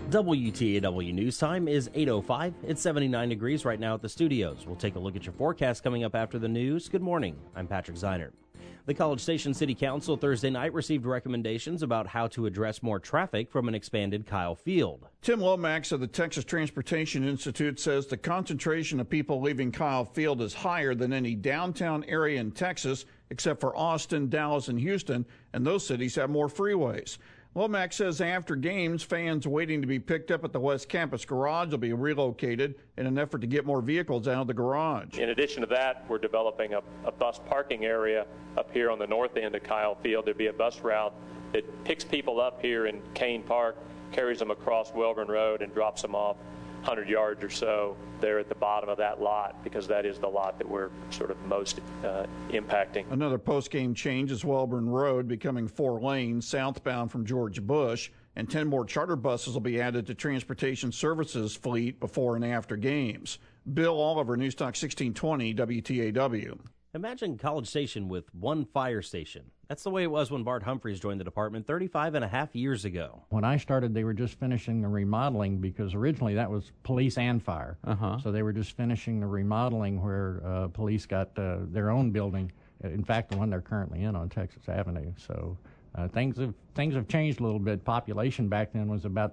WTAW News Time is 8:05. It's 79 degrees right now at the studios. We'll take a look at your forecast coming up after the news. Good morning. I'm Patrick Zeinert. The College Station City Council Thursday night received recommendations about how to address more traffic from an expanded Kyle Field. Tim Lomax of the Texas Transportation Institute says the concentration of people leaving Kyle Field is higher than any downtown area in Texas, except for Austin, Dallas, and Houston, and those cities have more freeways. Lomax says after games, fans waiting to be picked up at the West Campus garage will be relocated in an effort to get more vehicles out of the garage. In addition to that, we're developing a bus parking area up here on the north end of Kyle Field. There'll be a bus route that picks people up here in Kane Park, carries them across Welborn Road, and drops them off 100 yards or so there at the bottom of that lot, because that is the lot that we're sort of most impacting. Another post-game change is Welborn Road becoming 4 lanes southbound from George Bush, and 10 more charter buses will be added to Transportation Services fleet before and after games. Bill Oliver, News Talk 1620, WTAW. Imagine College Station with one fire station. That's the way it was when Bart Humphreys joined the department 35 and a half years ago. When I started, they were just finishing the remodeling, because originally that was police and fire. So they were just finishing the remodeling where police got their own building. In fact, the one they're currently in on Texas Avenue. So things have changed a little bit. Population back then was about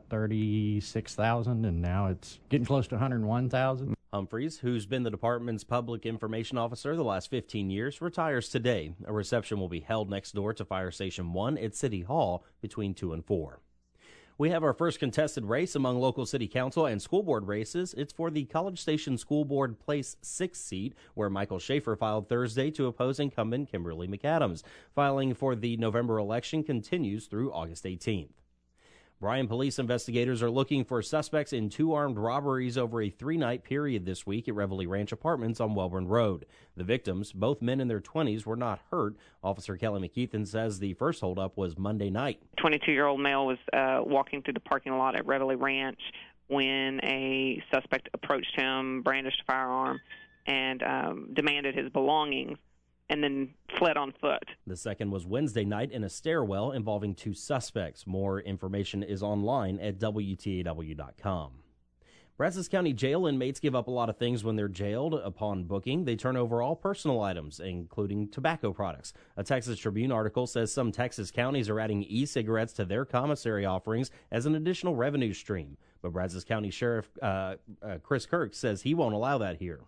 36,000, and now it's getting close to 101,000. Humphreys, who's been the department's public information officer the last 15 years, retires today. A reception will be held next door to Fire Station 1 at City Hall between 2 and 4. We have our first contested race among local city council and school board races. It's for the College Station School Board Place 6 seat, where Michael Schaefer filed Thursday to oppose incumbent Kimberly McAdams. Filing for the November election continues through August 18th. Bryan police investigators are looking for suspects in 2 armed robberies over a 3-night period this week at Reveille Ranch Apartments on Welborn Road. The victims, both men in their 20s, were not hurt. Officer Kelly McKeithen says the first holdup was Monday night. 22-year-old male was walking through the parking lot at Reveille Ranch when a suspect approached him, brandished a firearm, and demanded his belongings, and then fled on foot. The second was Wednesday night in a stairwell involving 2 suspects. More information is online at WTAW.com. Brazos County Jail inmates give up a lot of things when they're jailed. Upon booking, they turn over all personal items, including tobacco products. A Texas Tribune article says some Texas counties are adding e-cigarettes to their commissary offerings as an additional revenue stream. But Brazos County Sheriff Chris Kirk says he won't allow that here.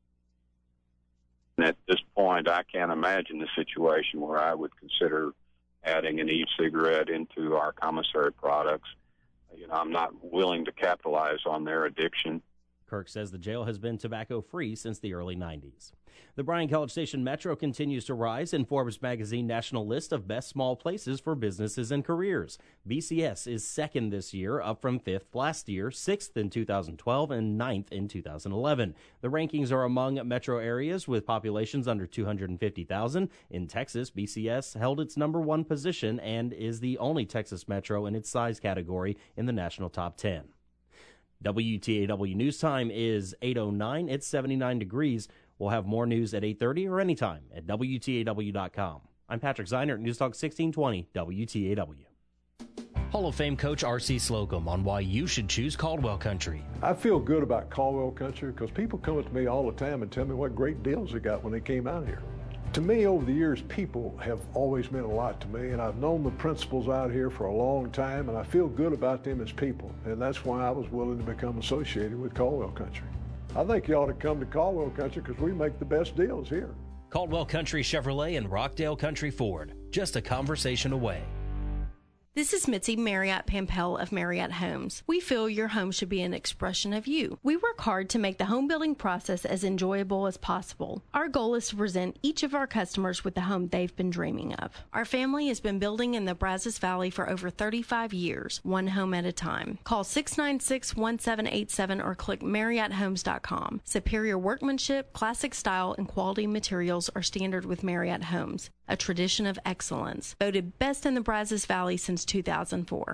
At this point, I can't imagine a situation where I would consider adding an e-cigarette into our commissary products. I'm not willing to capitalize on their addiction. Kirk says the jail has been tobacco-free since the early 90s. The Bryan College Station Metro continues to rise in Forbes magazine national list of best small places for businesses and careers. BCS is second this year, up from 5th last year, 6th in 2012, and 9th in 2011. The rankings are among metro areas with populations under 250,000. In Texas, BCS held its number 1 position and is the only Texas metro in its size category in the national top 10. WTAW News Time is 8:09. It's 79 degrees. We'll have more news at 8:30 or anytime at WTAW.com. I'm Patrick Zeinert, News Talk 1620, WTAW. Hall of Fame coach R.C. Slocum on why you should choose Caldwell Country. I feel good about Caldwell Country because people come up to me all the time and tell me what great deals they got when they came out here. To me, over the years, people have always meant a lot to me, and I've known the principals out here for a long time, and I feel good about them as people, and that's why I was willing to become associated with Caldwell Country. I think you ought to come to Caldwell Country because we make the best deals here. Caldwell Country Chevrolet and Rockdale Country Ford, just a conversation away. This is Mitzi Marriott Pampel of Marriott Homes. We feel your home should be an expression of you. We work hard to make the home building process as enjoyable as possible. Our goal is to present each of our customers with the home they've been dreaming of. Our family has been building in the Brazos Valley for over 35 years, one home at a time. Call 696-1787 or click MarriottHomes.com. Superior workmanship, classic style, and quality materials are standard with Marriott Homes, a tradition of excellence. Voted best in the Brazos Valley since 2004.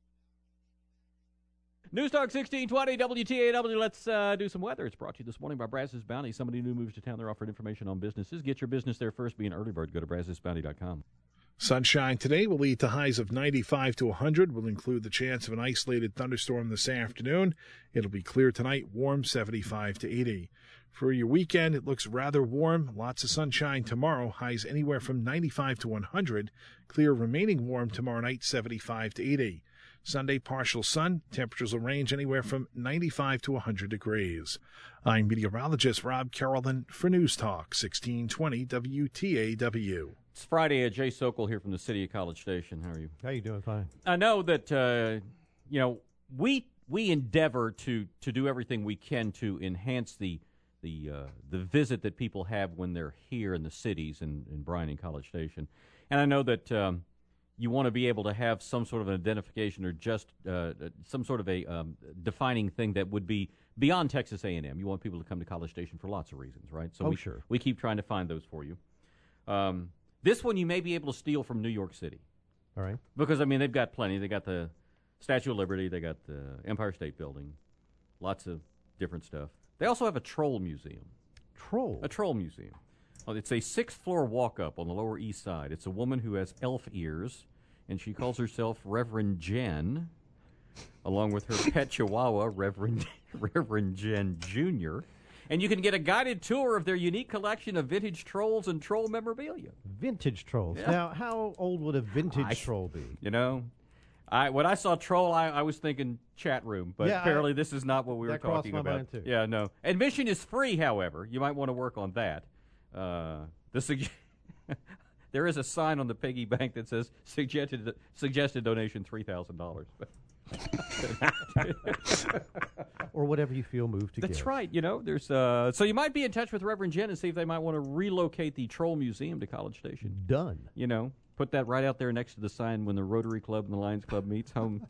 News Talk 1620 WTAW. Let's do some weather. It's brought to you this morning by Brazos Bounty. Somebody new moves to town. They're offering information on businesses. Get your business there first. Be an early bird. Go to BrazosBounty.com. Sunshine today will lead to highs of 95 to 100. Will include the chance of an isolated thunderstorm this afternoon. It'll be clear tonight, warm 75 to 80. For your weekend, it looks rather warm. Lots of sunshine tomorrow. Highs anywhere from 95 to 100. Clear remaining warm tomorrow night, 75 to 80. Sunday, partial sun. Temperatures will range anywhere from 95 to 100 degrees. I'm meteorologist Rob Carrollton for News Talk 1620 WTAW. It's Friday. Jay Sokol here from the City of College Station. How are you? How you doing? Fine. I know that we endeavor to do everything we can to enhance the visit that people have when they're here in the cities in Bryan and College Station, and I know that you want to be able to have some sort of an identification or just some sort of a defining thing that would be beyond Texas A&M. You want people to come to College Station for lots of reasons, right? So we keep trying to find those for you. This one you may be able to steal from New York City. All right. Because, I mean, they've got plenty. They got the Statue of Liberty. They got the Empire State Building. Lots of different stuff. They also have a troll museum. Troll? A troll museum. Well, it's a 6th-floor walk-up on the Lower East Side. It's a woman who has elf ears, and she calls herself Reverend Jen, along with her pet chihuahua, Reverend Jen Jr., and you can get a guided tour of their unique collection of vintage trolls and troll memorabilia. Vintage trolls. Yeah. Now, how old would a vintage troll be? You know, when I saw troll, I was thinking chat room, but apparently this is not what we were talking about. That crossed my mind, too. Yeah, no. Admission is free, however. You might want to work on that. There is a sign on the piggy bank that says suggested donation $3,000. Or whatever you feel moved to give. That's right. You know, there's so you might be in touch with Reverend Jen and see if they might want to relocate the Troll Museum to College Station. Done. You know, put that right out there next to the sign when the Rotary Club and the Lions Club meets home.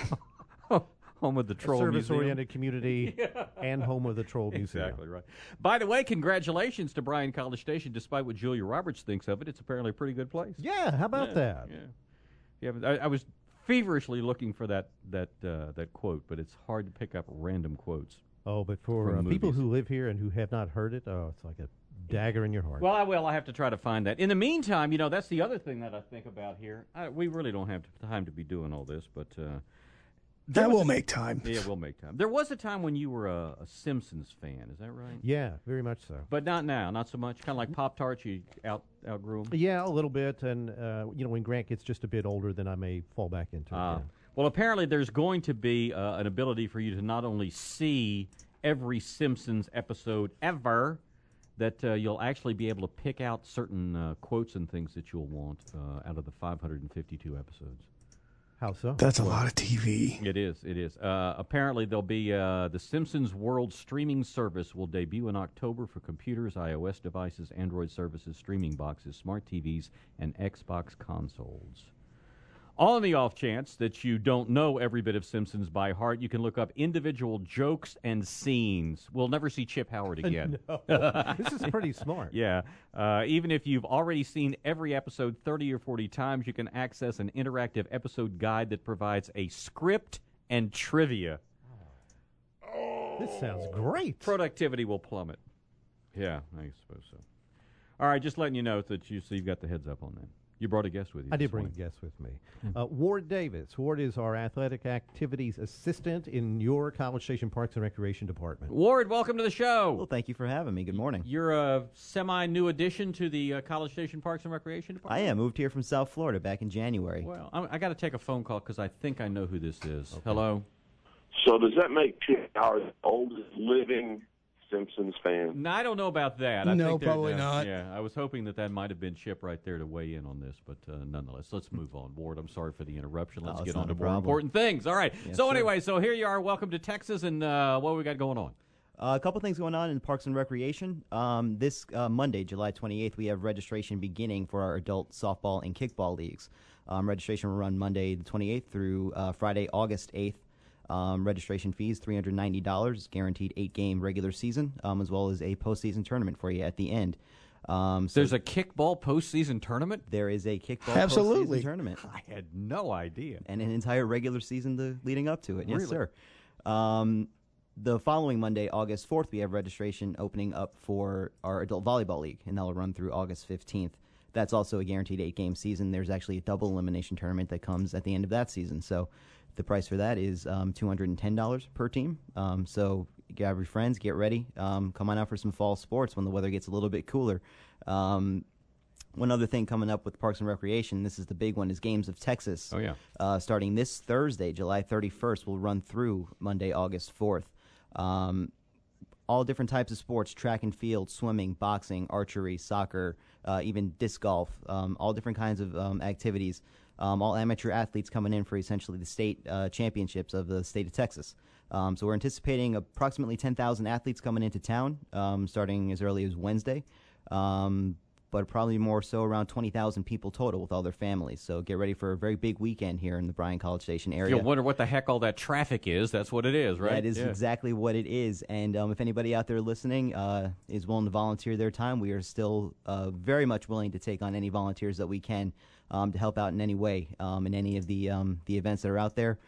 Home of the Troll Museum. Service-oriented community and home of the Troll Museum. Exactly right. By the way, congratulations to Bryan College Station. Despite what Julia Roberts thinks of it, it's apparently a pretty good place. Yeah, how about that? Yeah. I was feverishly looking for that quote, but it's hard to pick up random quotes. Oh, but for people who live here and who have not heard it, it's like a dagger in your heart. Well, I have to try to find that. In the meantime, you know, that's the other thing that I think about here. We really don't have time to be doing all this, but that will make time. Yeah, we'll make time. There was a time when you were a Simpsons fan. Is that right? Yeah, very much so. But not now, not so much. Kind of like Pop-Tarts, you outgrew them? Yeah, a little bit. And, when Grant gets just a bit older, then I may fall back into it. Well, apparently there's going to be an ability for you to not only see every Simpsons episode ever, that you'll actually be able to pick out certain quotes and things that you'll want out of the 552 episodes. How so? That's a lot of TV. It is. Apparently, there'll be the Simpsons World streaming service will debut in October for computers, iOS devices, Android services, streaming boxes, smart TVs, and Xbox consoles. On the off chance that you don't know every bit of Simpsons by heart, you can look up individual jokes and scenes. We'll never see Chip Howard again. No. This is pretty smart. Yeah. Even if you've already seen every episode 30 or 40 times, you can access an interactive episode guide that provides a script and trivia. This sounds great. Productivity will plummet. Yeah, I suppose so. All right, just letting you know that you've got the heads up on that. You brought a guest with you. I did bring a guest with me. Ward Davis. Ward is our athletic activities assistant in your College Station Parks and Recreation Department. Ward, welcome to the show. Well, thank you for having me. Good morning. You're a semi-new addition to the College Station Parks and Recreation Department? I am. Moved here from South Florida back in January. Well, I got to take a phone call because I think I know who this is. Okay. Hello? So does that make Chip Howard the oldest living Simpsons fan? No, I don't know about that. I no, think probably not. Yeah, I was hoping that might have been Chip right there to weigh in on this, but nonetheless, let's move on. Ward, I'm sorry for the interruption. Let's get on to more important things. All right. Yes, so anyway, so here you are. Welcome to Texas, and what we got going on? A couple things going on in Parks and Recreation. This Monday, July 28th, we have registration beginning for our adult softball and kickball leagues. Registration will run Monday the 28th through Friday, August 8th. Registration fees, $390. It's guaranteed 8-game regular season, as well as a postseason tournament for you at the end. There's a kickball postseason tournament? There is a kickball postseason tournament. I had no idea. And an entire regular season leading up to it. Really? Yes, sir. The following Monday, August 4th, we have registration opening up for our adult volleyball league, and that will run through August 15th. that's also a guaranteed 8-game season. There's actually a double elimination tournament that comes at the end of that season. So the price for that is $210 per team. So grab your friends, get ready, come on out for some fall sports when the weather gets a little bit cooler. One other thing coming up with Parks and Recreation, this is the big one, is Games of Texas. Oh, yeah. Starting this Thursday, July 31st, will run through Monday, August 4th. All different types of sports, track and field, swimming, boxing, archery, soccer, even disc golf, all different kinds of activities. All amateur athletes coming in for essentially the state championships of the state of Texas. So we're anticipating approximately 10,000 athletes coming into town, starting as early as Wednesday. But probably more so around 20,000 people total with all their families. So get ready for a very big weekend here in the Bryan College Station area. You'll wonder what the heck all that traffic is. That's what it is, right? That is exactly what it is. And if anybody out there listening is willing to volunteer their time, we are still very much willing to take on any volunteers that we can to help out in any way in any of the events that are out there.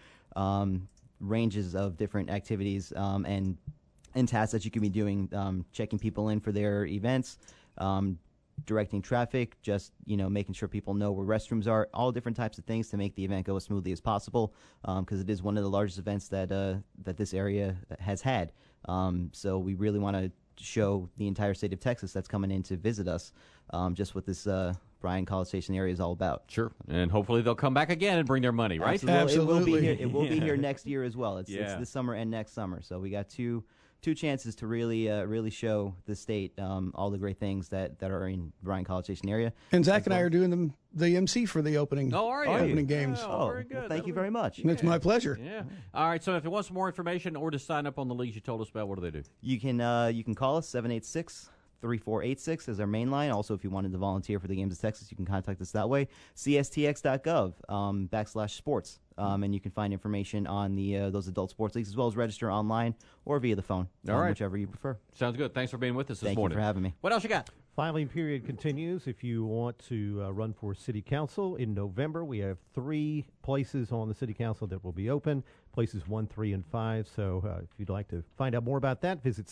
Ranges of different activities and tasks that you can be doing, checking people in for their events, directing traffic, just making sure people know where restrooms are, all different types of things to make the event go as smoothly as possible, because it is one of the largest events that this area has had. So we really want to show the entire state of Texas that's coming in to visit us just what this Bryan College Station area is all about. Sure, and hopefully they'll come back again and bring their money, right? Absolutely. It will be here next year as well. It's this summer and next summer. So we got two chances to really show the state all the great things that are in the Bryan College Station area. And Zach and I are doing the MC for the opening. Oh, are you? Opening games. Oh, very good. Well, thank you very much. It's my pleasure. Yeah. All right. So if you want some more information or to sign up on the leagues you told us about, what do they do? You can call us 786-3486 is our main line. Also, if you wanted to volunteer for the Games of Texas, you can contact us that way. CSTX.gov /sports. And you can find information on those adult sports leagues as well as register online or via the phone, all right, whichever you prefer. Sounds good. Thanks for being with us this morning. Thank you for having me. What else you got? Filing period continues. If you want to run for city council in November, we have 3 places on the city council that will be open, places 1, 3, and 5. So if you'd like to find out more about that, visit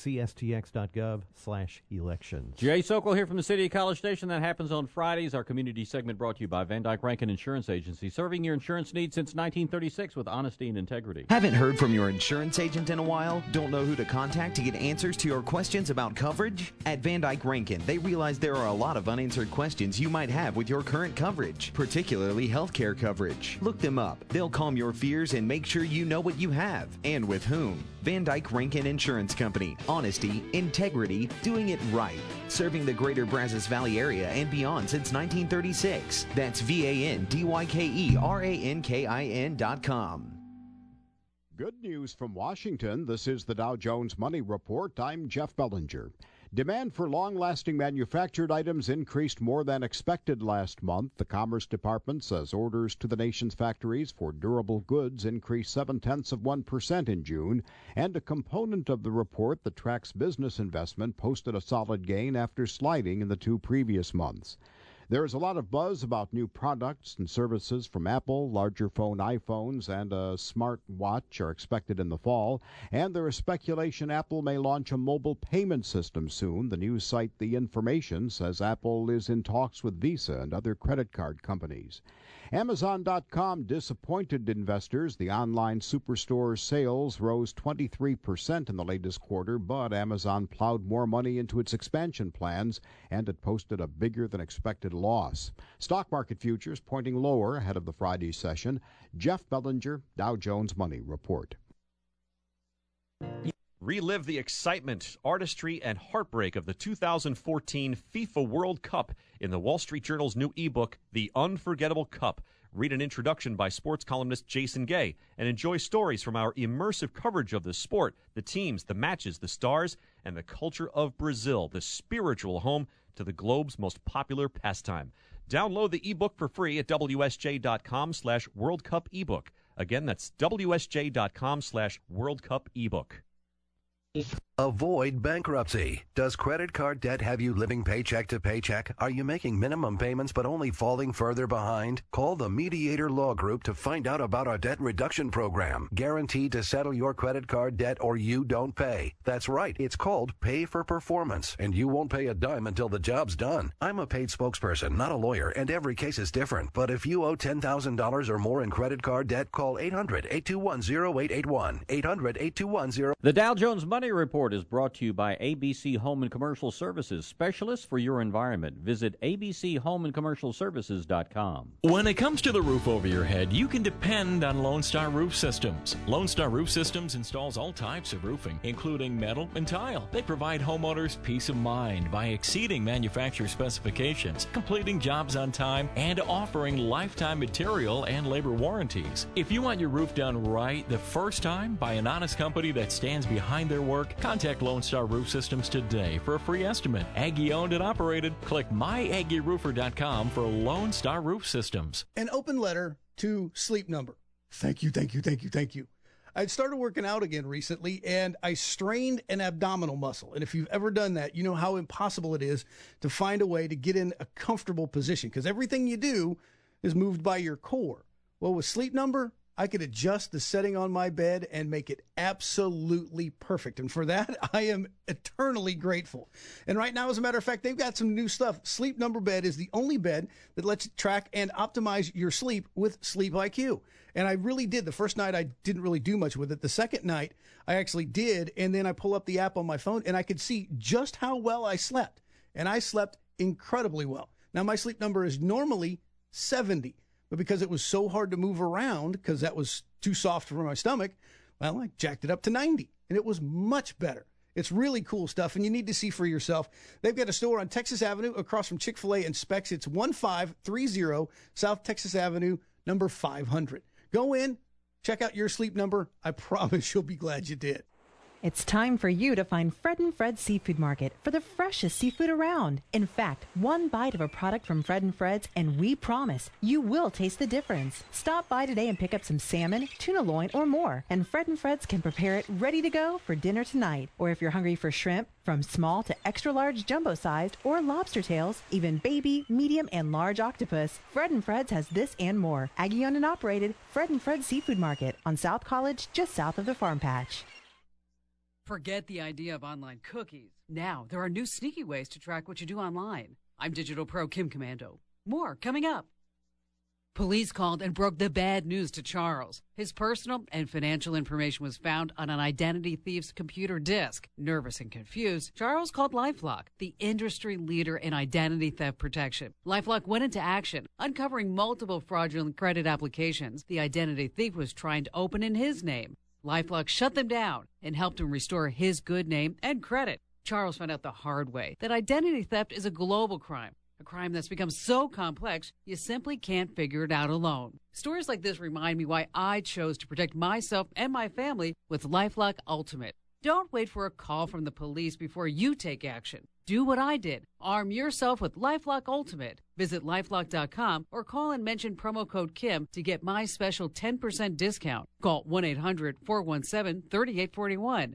cstx.gov/elections. Jay Sokol here from the City of College Station. That happens on Fridays. Our community segment brought to you by Van Dyke Rankin Insurance Agency, serving your insurance needs since 1936 with honesty and integrity. Haven't heard from your insurance agent in a while? Don't know who to contact to get answers to your questions about coverage? At Van Dyke Rankin, they realize there are a lot of unanswered questions you might have with your current coverage, particularly healthcare coverage. Look them up. They'll calm your fears and make sure you know what you have and with whom. Van Dyke Rankin Insurance Company. Honesty, integrity, doing it right. Serving the greater Brazos Valley area and beyond since 1936. That's VanDykeRankin.com. Good news from Washington. This is the Dow Jones Money Report. I'm Jeff Bellinger. Demand for long-lasting manufactured items increased more than expected last month. The Commerce Department says orders to the nation's factories for durable goods increased 0.7% in June, and a component of the report that tracks business investment posted a solid gain after sliding in the 2 previous months. There is a lot of buzz about new products and services from Apple. Larger phone iPhones and a smart watch are expected in the fall. And there is speculation Apple may launch a mobile payment system soon. The news site The Information says Apple is in talks with Visa and other credit card companies. Amazon.com disappointed investors. The online superstore's sales rose 23% in the latest quarter, but Amazon plowed more money into its expansion plans, and it posted a bigger-than-expected loss. Stock market futures pointing lower ahead of the Friday session. Jeff Bellinger, Dow Jones Money Report. Relive the excitement, artistry, and heartbreak of the 2014 FIFA World Cup in the Wall Street Journal's new ebook, The Unforgettable Cup. Read an introduction by sports columnist Jason Gay and enjoy stories from our immersive coverage of the sport, the teams, the matches, the stars, and the culture of Brazil, the spiritual home to the globe's most popular pastime. Download the ebook for free at WSJ.com/World Cup ebook. Again, that's WSJ.com/World Cup ebook. Avoid bankruptcy. Does credit card debt have you living paycheck to paycheck? Are you making minimum payments but only falling further behind? Call the Mediator Law Group to find out about our debt reduction program. Guaranteed to settle your credit card debt or you don't pay. That's right. It's called Pay for Performance, and you won't pay a dime until the job's done. I'm a paid spokesperson, not a lawyer, and every case is different. But if you owe $10,000 or more in credit card debt, call 800-821-0881. 800-821-0881. The Dow Jones Money Report is brought to you by ABC Home and Commercial Services, specialists for your environment. Visit abchomeandcommercialservices.com. When it comes to the roof over your head, you can depend on Lone Star Roof Systems. Lone Star Roof Systems installs all types of roofing, including metal and tile. They provide homeowners peace of mind by exceeding manufacturer specifications, completing jobs on time, and offering lifetime material and labor warranties. If you want your roof done right the first time by an honest company that stands behind their work, contact Lone Star Roof Systems today for a free estimate. Aggie owned and operated. Click myaggieroofer.com for Lone Star Roof Systems. An open letter to Sleep Number. Thank you. I'd started working out again recently, and I strained an abdominal muscle. And if you've ever done that, you know how impossible it is to find a way to get in a comfortable position, because everything you do is moved by your core. Well, with Sleep Number, I could adjust the setting on my bed and make it absolutely perfect. And for that, I am eternally grateful. And right now, as a matter of fact, they've got some new stuff. Sleep Number Bed is the only bed that lets you track and optimize your sleep with Sleep IQ. And I really did. The first night, I didn't really do much with it. The second night, I actually did. And then I pull up the app on my phone, and I could see just how well I slept. And I slept incredibly well. Now, my sleep number is normally 70. But because it was so hard to move around, because that was too soft for my stomach, well, I jacked it up to 90, and it was much better. It's really cool stuff, and you need to see for yourself. They've got a store on Texas Avenue across from Chick-fil-A and Specs. It's 1530 South Texas Avenue, number 500. Go in, check out your Sleep Number. I promise you'll be glad you did. It's time for you to find Fred and Fred's Seafood Market for the freshest seafood around. In fact, one bite of a product from Fred and Fred's, and we promise you will taste the difference. Stop by today and pick up some salmon, tuna loin, or more, and Fred and Fred's can prepare it ready to go for dinner tonight. Or if you're hungry for shrimp, from small to extra large jumbo-sized, or lobster tails, even baby, medium, and large octopus, Fred and Fred's has this and more. Aggie owned and operated, Fred and Fred's Seafood Market on South College, just south of the Farm Patch. Forget the idea of online cookies. Now, there are new sneaky ways to track what you do online. I'm Digital Pro Kim Commando. More coming up. Police called and broke the bad news to Charles. His personal and financial information was found on an identity thief's computer disk. Nervous and confused, Charles called LifeLock, the industry leader in identity theft protection. LifeLock went into action, uncovering multiple fraudulent credit applications the identity thief was trying to open in his name. LifeLock shut them down and helped him restore his good name and credit. Charles found out the hard way that identity theft is a global crime, a crime that's become so complex you simply can't figure it out alone. Stories like this remind me why I chose to protect myself and my family with LifeLock Ultimate. Don't wait for a call from the police before you take action. Do what I did. Arm yourself with LifeLock Ultimate. Visit LifeLock.com or call and mention promo code Kim to get my special 10% discount. Call 1-800-417-3841.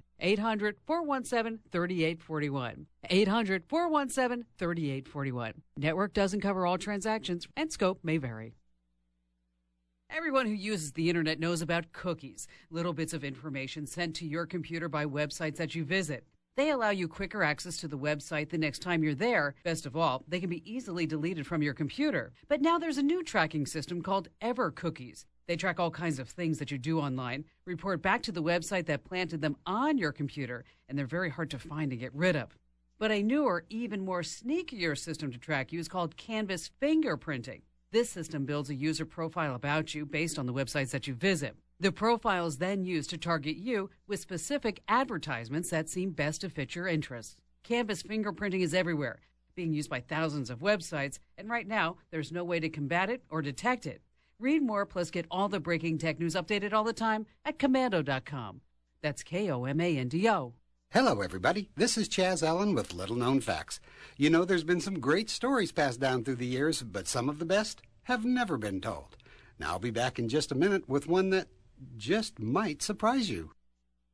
800-417-3841. 800-417-3841. Network doesn't cover all transactions and scope may vary. Everyone who uses the internet knows about cookies, little bits of information sent to your computer by websites that you visit. They allow you quicker access to the website the next time you're there. Best of all, they can be easily deleted from your computer. But now there's a new tracking system called EverCookies. They track all kinds of things that you do online, report back to the website that planted them on your computer, and they're very hard to find and get rid of. But a newer, even more sneakier system to track you is called Canvas fingerprinting. This system builds a user profile about you based on the websites that you visit. The profile is then used to target you with specific advertisements that seem best to fit your interests. Canvas fingerprinting is everywhere, being used by thousands of websites, and right now, there's no way to combat it or detect it. Read more, plus get all the breaking tech news updated all the time at Komando.com. That's Komando. Hello, everybody. This is Chaz Allen with Little Known Facts. You know, there's been some great stories passed down through the years, but some of the best have never been told. Now, I'll be back in just a minute with one that just might surprise you.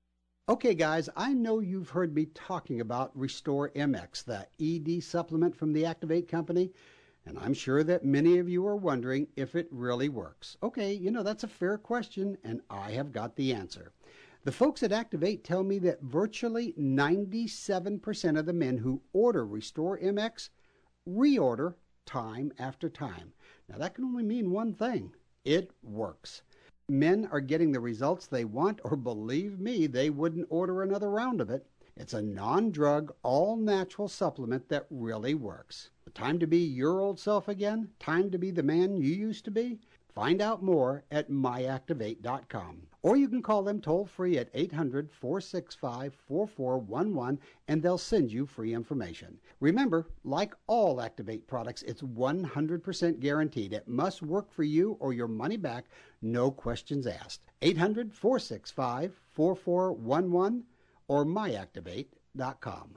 Okay, guys, I know you've heard me talking about Restore MX, the ED supplement from the Activate company, and I'm sure that many of you are wondering if it really works. Okay, that's a fair question, and I have got the answer. The folks at Activate tell me that virtually 97% of the men who order Restore MX reorder time after time. Now, that can only mean one thing. It works. Men are getting the results they want, or believe me, they wouldn't order another round of it. It's a non-drug, all-natural supplement that really works. Time to be your old self again? Time to be the man you used to be? Find out more at myactivate.com. Or you can call them toll-free at 800-465-4411, and they'll send you free information. Remember, like all Activate products, it's 100% guaranteed. It must work for you or your money back, no questions asked. 800-465-4411 or myactivate.com.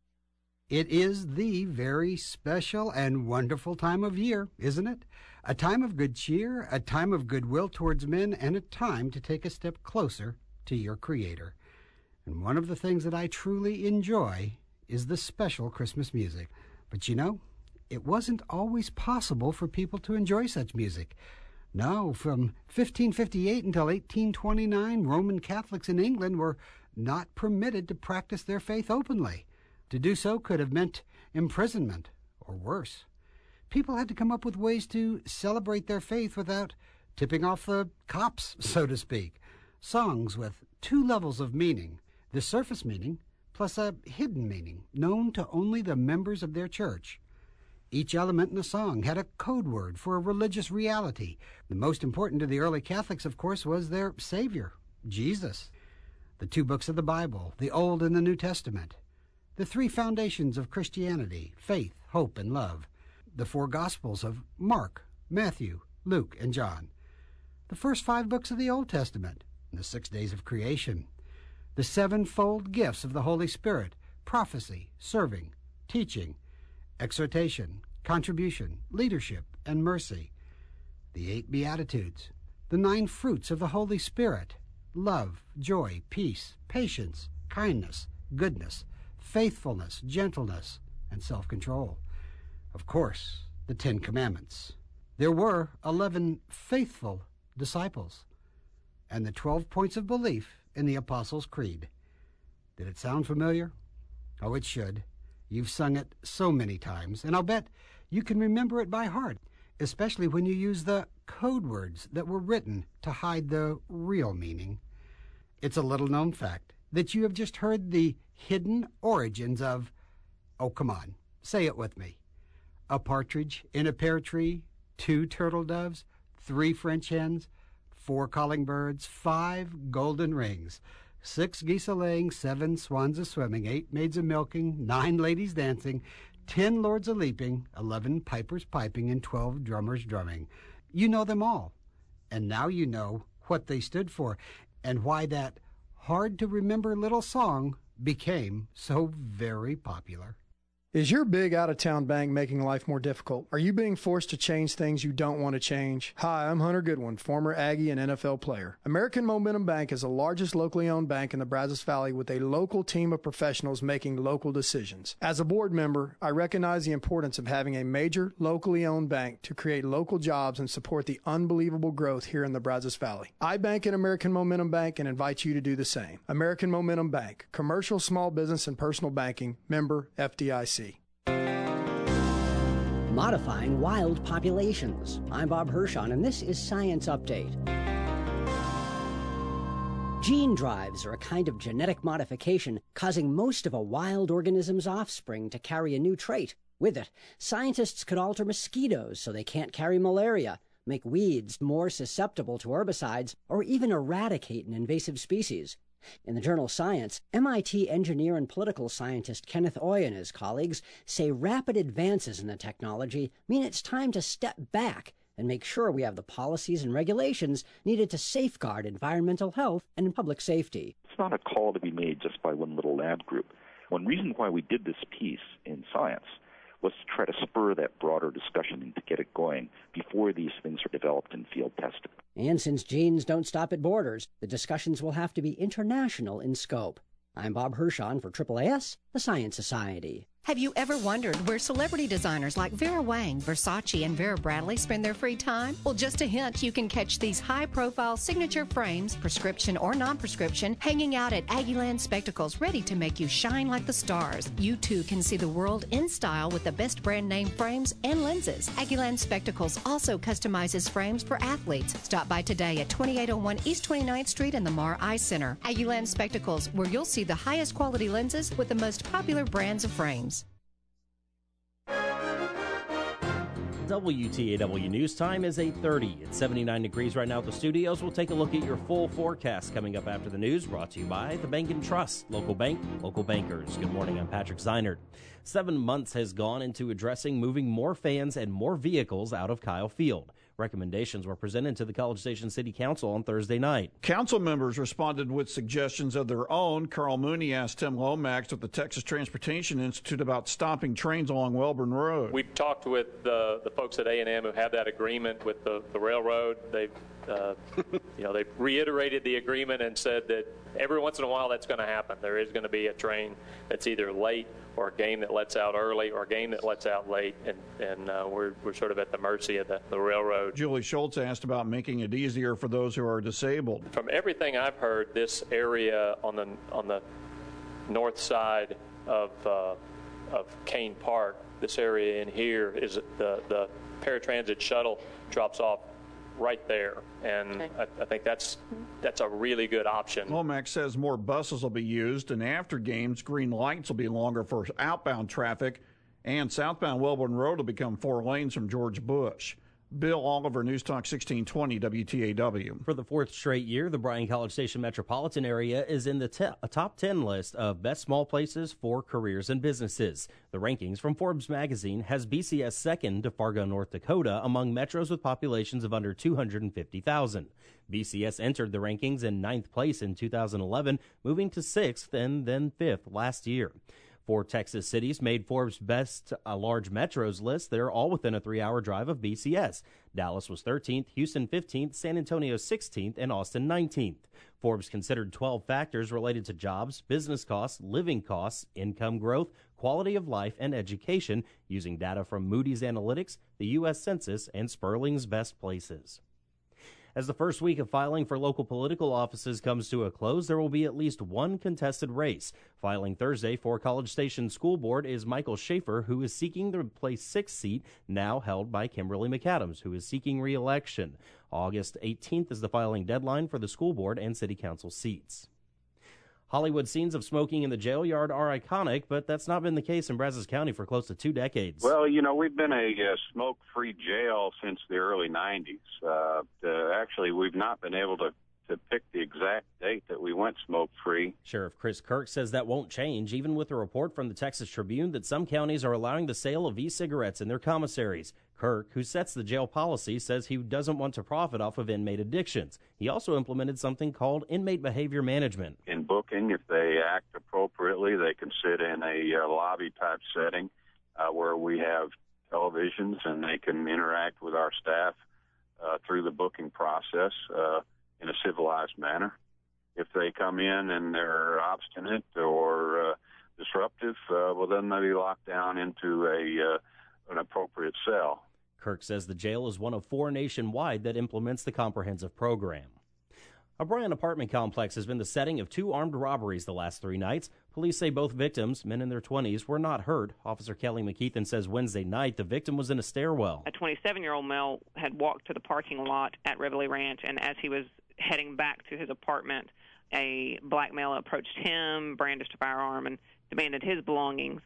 It is the very special and wonderful time of year, isn't it? A time of good cheer, a time of goodwill towards men, and a time to take a step closer to your Creator. And one of the things that I truly enjoy is the special Christmas music. But it wasn't always possible for people to enjoy such music. No, from 1558 until 1829, Roman Catholics in England were not permitted to practice their faith openly. To do so could have meant imprisonment, or worse. People had to come up with ways to celebrate their faith without tipping off the cops, so to speak. Songs with two levels of meaning, the surface meaning plus a hidden meaning known to only the members of their church. Each element in a song had a code word for a religious reality. The most important to the early Catholics, of course, was their Savior, Jesus. The two books of the Bible, the Old and the New Testament. The three foundations of Christianity, faith, hope, and love. The four Gospels of Mark, Matthew, Luke, and John. The first 5 books of the Old Testament, the 6 days of creation. The 7-fold gifts of the Holy Spirit, prophecy, serving, teaching, exhortation, contribution, leadership, and mercy. The 8 Beatitudes. The 9 fruits of the Holy Spirit, love, joy, peace, patience, kindness, goodness, faithfulness, gentleness, and self-control. Of course, the 10 Commandments. There were 11 faithful disciples, and the 12 points of belief in the Apostles' Creed. Did it sound familiar? Oh, it should. You've sung it so many times, and I'll bet you can remember it by heart, especially when you use the code words that were written to hide the real meaning. It's a little-known fact that you have just heard the hidden origins of, oh, come on, say it with me. A partridge in a pear tree, 2 turtle doves, 3 French hens, 4 calling birds, 5 golden rings, 6 geese a-laying, 7 swans a-swimming, 8 maids a-milking, 9 ladies dancing, 10 lords a-leaping, 11 pipers piping, and 12 drummers drumming. You know them all, and now you know what they stood for and why that hard-to-remember little song became so very popular. Is your big out-of-town bank making life more difficult? Are you being forced to change things you don't want to change? Hi, I'm Hunter Goodwin, former Aggie and NFL player. American Momentum Bank is the largest locally owned bank in the Brazos Valley with a local team of professionals making local decisions. As a board member, I recognize the importance of having a major locally owned bank to create local jobs and support the unbelievable growth here in the Brazos Valley. I bank at American Momentum Bank and invite you to do the same. American Momentum Bank, commercial, small business, and personal banking, member FDIC. Modifying wild populations. I'm Bob Hirschon, and this is Science Update. Gene drives are a kind of genetic modification causing most of a wild organism's offspring to carry a new trait. With it, scientists could alter mosquitoes so they can't carry malaria, make weeds more susceptible to herbicides, or even eradicate an invasive species. In the journal Science, MIT engineer and political scientist Kenneth Oy and his colleagues say rapid advances in the technology mean it's time to step back and make sure we have the policies and regulations needed to safeguard environmental health and public safety. It's not a call to be made just by one little lab group. One reason why we did this piece in Science let's try to spur that broader discussion and to get it going before these things are developed and field tested. And since genes don't stop at borders, the discussions will have to be international in scope. I'm Bob Hirschon for AAAS, the Science Society. Have you ever wondered where celebrity designers like Vera Wang, Versace, and Vera Bradley spend their free time? Well, just a hint, you can catch these high-profile signature frames, prescription or non-prescription, hanging out at Aggieland Spectacles, ready to make you shine like the stars. You, too, can see the world in style with the best brand name frames and lenses. Aggieland Spectacles also customizes frames for athletes. Stop by today at 2801 East 29th Street in the Mar Eye Center. Aggieland Spectacles, where you'll see the highest quality lenses with the most popular brands of frames. WTAW News Time is 8:30. It's 79 degrees right now at the studios. We'll take a look at your full forecast coming up after the news, brought to you by the Bank and Trust. Local bank, local bankers. Good morning, I'm Patrick Zeinert. 7 months has gone into addressing moving more fans and more vehicles out of Kyle Field. Recommendations were presented to the College Station City Council on Thursday night. Council members responded with suggestions of their own. Carl Mooney asked Tim Lomax of the Texas Transportation Institute about stopping trains along Welborn Road. We've talked with the folks at A&M who have that agreement with the railroad. They've they've reiterated the agreement and said that every once in a while that's going to happen. There is going to be a train that's either late or a game that lets out early or a game that lets out late, and we're sort of at the mercy of the railroad. Julie Schultz asked about making it easier for those who are disabled. From everything I've heard, this area on the north side of Kane Park, this area in here, is the paratransit shuttle drops off right there, and okay. I think that's a really good option. Lomax says more buses will be used, and after games, green lights will be longer for outbound traffic, and southbound Welborn Road will become 4 lanes from George Bush. Bill Oliver, News Talk 1620 WTAW. For the 4th straight year, the Bryan College Station metropolitan area is in the top 10 list of best small places for careers and businesses. The rankings from Forbes magazine has BCS second to Fargo, North Dakota, among metros with populations of under 250,000. BCS entered the rankings in 9th place in 2011, moving to 6th and then 5th last year. 4 Texas cities made Forbes' best large metros list. They're all within a 3-hour drive of BCS. Dallas was 13th, Houston 15th, San Antonio 16th, and Austin 19th. Forbes considered 12 factors related to jobs, business costs, living costs, income growth, quality of life, and education using data from Moody's Analytics, the U.S. Census, and Sperling's Best Places. As the first week of filing for local political offices comes to a close, there will be at least one contested race. Filing Thursday for College Station School Board is Michael Schaefer, who is seeking the place 6th seat, now held by Kimberly McAdams, who is seeking re-election. August 18th is the filing deadline for the school board and city council seats. Hollywood scenes of smoking in the jail yard are iconic, but that's not been the case in Brazos County for close to 2 decades. Well, we've been a smoke-free jail since the early 90s. Actually, we've not been able to pick the exact date that we went smoke-free. Sheriff Chris Kirk says that won't change, even with a report from the Texas Tribune that some counties are allowing the sale of e-cigarettes in their commissaries. Kirk, who sets the jail policy, says he doesn't want to profit off of inmate addictions. He also implemented something called inmate behavior management. In booking, if they act appropriately, they can sit in a lobby-type setting where we have televisions, and they can interact with our staff through the booking process in a civilized manner. If they come in and they're obstinate or disruptive, well, then they'll be locked down into an appropriate cell. Kirk says the jail is one of 4 nationwide that implements the comprehensive program. A Bryan apartment complex has been the setting of 2 armed robberies the last 3 nights. Police say both victims, men in their 20s, were not hurt. Officer Kelly McKeithen says Wednesday night the victim was in a stairwell. A 27-year-old male had walked to the parking lot at Reveille Ranch, and as he was heading back to his apartment, a black male approached him, brandished a firearm, and demanded his belongings.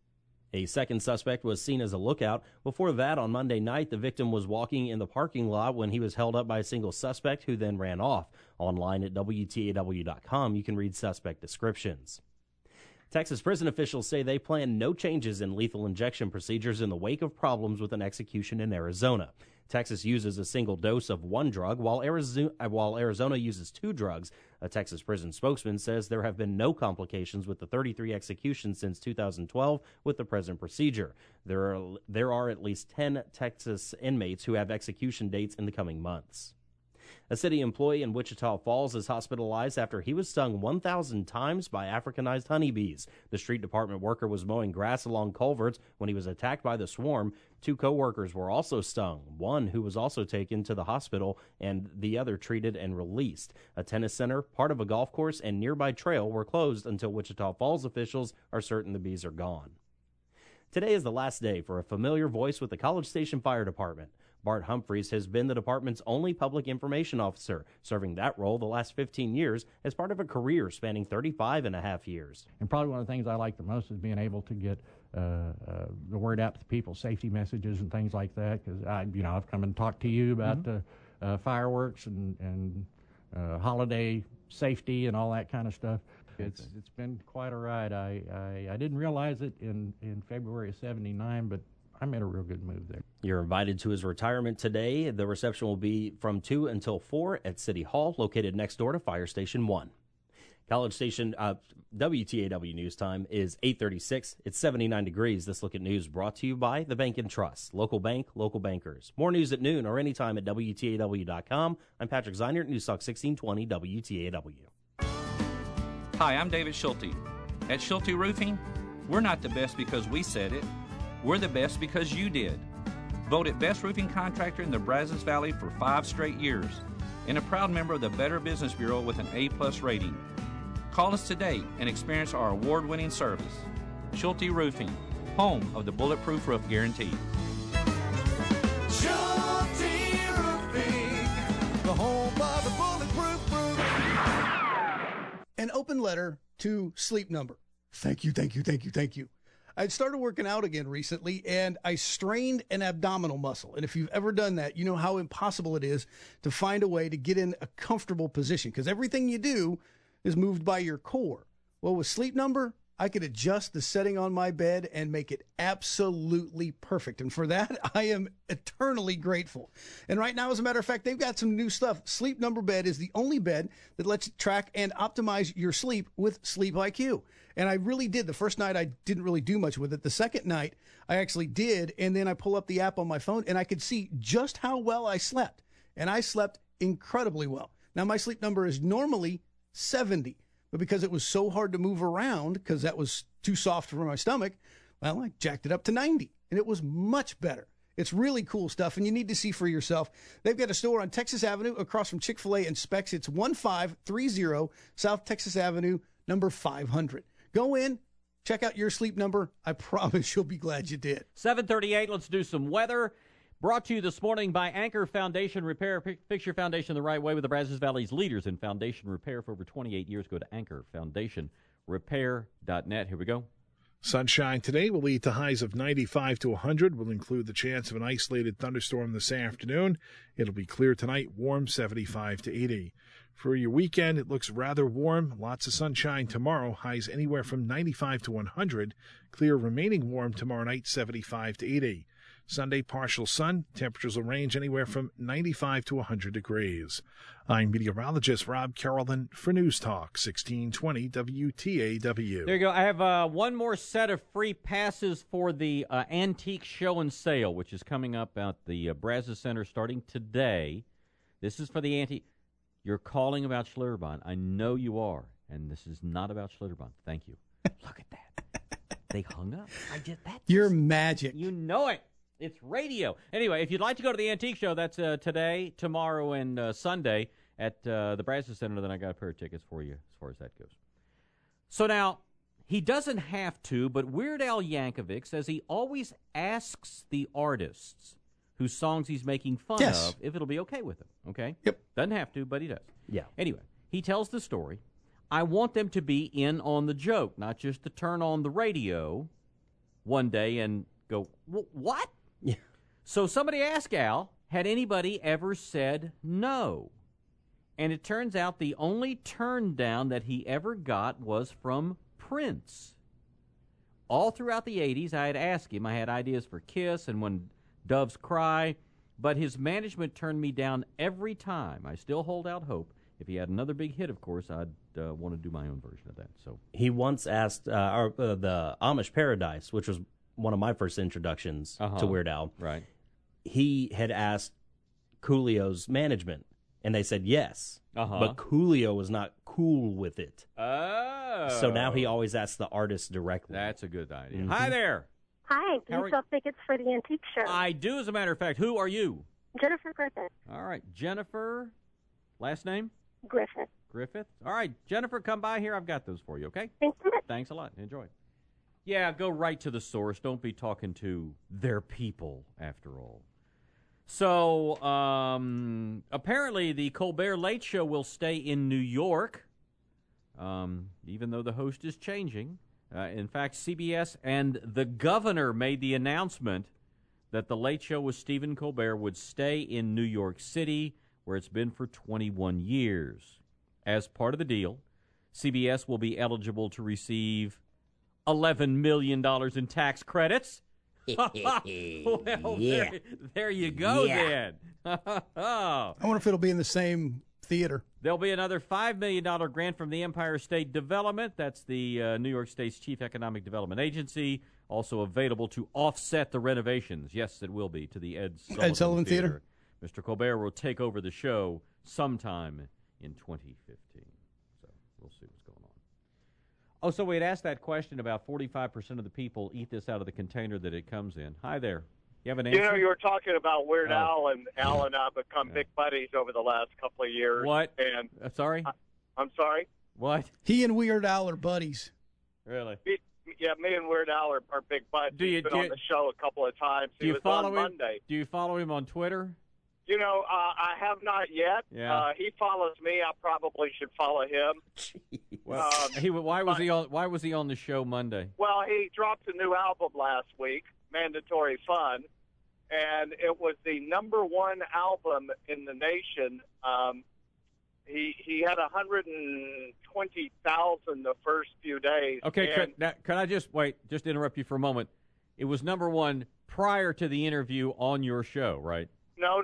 A second suspect was seen as a lookout. Before that, on Monday night, the victim was walking in the parking lot when he was held up by a single suspect who then ran off. Online at WTAW.com, you can read suspect descriptions. Texas prison officials say they plan no changes in lethal injection procedures in the wake of problems with an execution in Arizona. Texas uses a single dose of one drug, while Arizona uses two drugs. A Texas prison spokesman says there have been no complications with the 33 executions since 2012 with the present procedure. There are at least 10 Texas inmates who have execution dates in the coming months. A city employee in Wichita Falls is hospitalized after he was stung 1,000 times by Africanized honeybees. The street department worker was mowing grass along culverts when he was attacked by the swarm. 2 co-workers were also stung, one who was also taken to the hospital and the other treated and released. A tennis center, part of a golf course, and nearby trail were closed until Wichita Falls officials are certain the bees are gone. Today is the last day for a familiar voice with the College Station Fire Department. Bart Humphreys has been the department's only public information officer, serving that role the last 15 years as part of a career spanning 35 and a half years. And probably one of the things I like the most is being able to get the word out to people, safety messages and things like that, because I've come and talked to you about fireworks and holiday safety and all that kind of stuff. It's been quite a ride. I didn't realize it in February of '79, but I made a real good move there. You're invited to his retirement today. The reception will be from 2 until 4 at City Hall, located next door to Fire Station 1. College Station WTAW News Time is 8:36. It's 79 degrees. This Look at News brought to you by the Bank & Trust. Local bank, local bankers. More news at noon or anytime at WTAW.com. I'm Patrick Zeinert, News Talk 1620 WTAW. Hi, I'm David Schulte. At Schulte Roofing, we're not the best because we said it. We're the best because you did. Voted Best Roofing Contractor in the Brazos Valley for 5 straight years, and a proud member of the Better Business Bureau with an A+ rating. Call us today and experience our award-winning service. Schulte Roofing, home of the Bulletproof Roof Guarantee. Schulte Roofing, the home of the Bulletproof Roof. An open letter to Sleep Number. Thank you, thank you, thank you, thank you. I'd started working out again recently, and I strained an abdominal muscle. And if you've ever done that, you know how impossible it is to find a way to get in a comfortable position, because everything you do is moved by your core. Well, with Sleep Number, I could adjust the setting on my bed and make it absolutely perfect. And for that, I am eternally grateful. And right now, as a matter of fact, they've got some new stuff. Sleep Number Bed is the only bed that lets you track and optimize your sleep with Sleep IQ. And I really did. The first night, I didn't really do much with it. The second night, I actually did. And then I pull up the app on my phone, and I could see just how well I slept. And I slept incredibly well. Now, my sleep number is normally 70. But because it was so hard to move around, because that was too soft for my stomach, well, I jacked it up to 90. And it was much better. It's really cool stuff, and you need to see for yourself. They've got a store on Texas Avenue across from Chick-fil-A and Specs. It's 1530 South Texas Avenue, number 500. Go in, check out your Sleep Number. I promise you'll be glad you did. 7:38, let's do some weather. Brought to you this morning by Anchor Foundation Repair. Fix your foundation the right way with the Brazos Valley's leaders in foundation repair for over 28 years. Go to anchorfoundationrepair.net. Here we go. Sunshine today will lead to highs of 95 to 100. Will include the chance of an isolated thunderstorm this afternoon. It'll be clear tonight, warm 75 to 80. For your weekend, it looks rather warm. Lots of sunshine tomorrow. Highs anywhere from 95 to 100. Clear remaining warm tomorrow night, 75 to 80. Sunday, partial sun. Temperatures will range anywhere from 95 to 100 degrees. I'm meteorologist Rob Carolyn for News Talk 1620 WTAW. There you go. I have one more set of free passes for the Antique Show and Sale, which is coming up at the Brazos Center starting today. This is for the antique. You're calling about Schlitterbahn. I know you are, and this is not about Schlitterbahn. Thank you. Look at that. They hung up. I did that. You're magic. You know it. It's radio. Anyway, if you'd like to go to the Antique Show, that's today, tomorrow, and Sunday at the Brazos Center. Then I got a pair of tickets for you as far as that goes. So now, he doesn't have to, but Weird Al Yankovic says he always asks the artists whose songs he's making fun of if it'll be okay with him. Okay? Yep. Doesn't have to, but he does. Yeah. Anyway, he tells the story. I want them to be in on the joke, not just to turn on the radio one day and go, what? Yeah. So somebody asked Al, had anybody ever said no? And it turns out the only turn down that he ever got was from Prince. all throughout the 80s, I had asked him. I had ideas for Kiss and When Doves Cry, but his management turned me down every time. I still hold out hope. If he had another big hit, of course, I'd want to do my own version of that. So he once asked the Amish Paradise, which was one of my first introductions to Weird Al. Right. He had asked Coolio's management, and they said yes. But Coolio was not cool with it. Oh. So now he always asks the artist directly. That's a good idea. Hi there. Hi, do you sell tickets for the antique show? I do, as a matter of fact. Who are you? Jennifer Griffith. All right, Jennifer. Last name? Griffith. Griffith. All right, Jennifer, come by here. I've got those for you, okay? Thanks so much. Thanks a lot. Enjoy. Yeah, go right to the source. Don't be talking to their people, after all. So, apparently the Colbert Late Show will stay in New York, even though the host is changing. In fact, CBS and the governor made the announcement that the Late Show with Stephen Colbert would stay in New York City, where it's been for 21 years. As part of the deal, CBS will be eligible to receive $11 million in tax credits. Well, Yeah. there you go, Yeah. then. I wonder if it'll be in the same theater. There'll be another $5 million grant from the Empire State Development. That's the New York State's Chief Economic Development Agency, also available to offset the renovations. Yes, it will be, to the Ed Sullivan Theater. Mr. Colbert will take over the show sometime in 2015. So we'll see what's going on. Oh, so we had asked that question about 45% of the people eat this out of the container that it comes in. Hi there. You have an answer? You know, you were talking about Weird Al, and Al and I have become big buddies over the last couple of years. What? And sorry? I'm sorry? What? He and Weird Al are buddies. Really? Me and Weird Al are big buddies. He's been on the show a couple of times. He was on Monday. Do you follow him on Twitter? You know, I have not yet. Yeah. He follows me. I probably should follow him. Well, why was he on the show Monday? Well, he dropped a new album last week, Mandatory Fun, and it was the #1 album in the nation. He had 120,000 the first few days. Okay, can I just interrupt you for a moment? It was #1 prior to the interview on your show, right? No.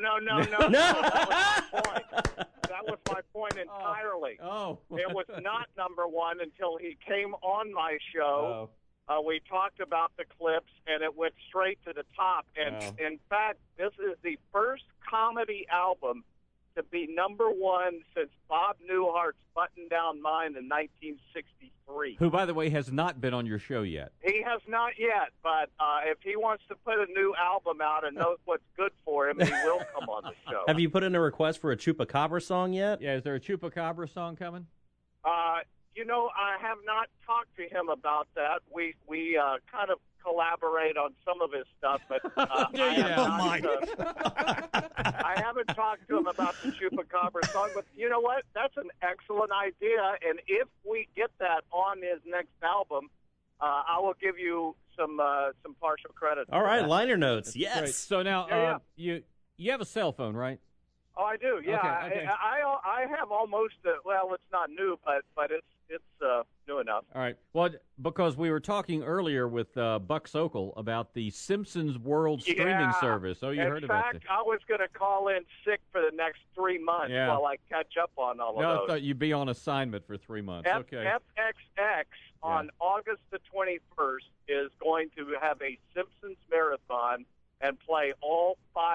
That was my point entirely. It was not #1 until he came on my show. We talked about the clips, and it went straight to the top. And in fact, this is the first comedy album to be #1 since Bob Newhart's Button Down Mind in 1963. Who, by the way, has not been on your show yet. He has not yet, but if he wants to put a new album out and knows what's good for him, he will come on the show. Have you put in a request for a Chupacabra song yet? Yeah, is there a Chupacabra song coming? You know, I have not talked to him about that. We kind of collaborate on some of his stuff, but I haven't talked to him about the Chupacabra song. But you know what? That's an excellent idea, and if we get that on his next album, I will give you some partial credit. All right, liner notes. That's yes. great. So now you have a cell phone, right? Oh, I do. Yeah, Okay. I have almost. Well, it's not new, but it's new enough. All right. Well, because we were talking earlier with Buck Sokol about the Simpsons World streaming service. Oh, you heard about it? In fact, I was going to call in sick for the next 3 months while I catch up on all of I those. thought you'd be on assignment for 3 months. Okay. FXX on August the 21st is going to have a Simpsons marathon and play all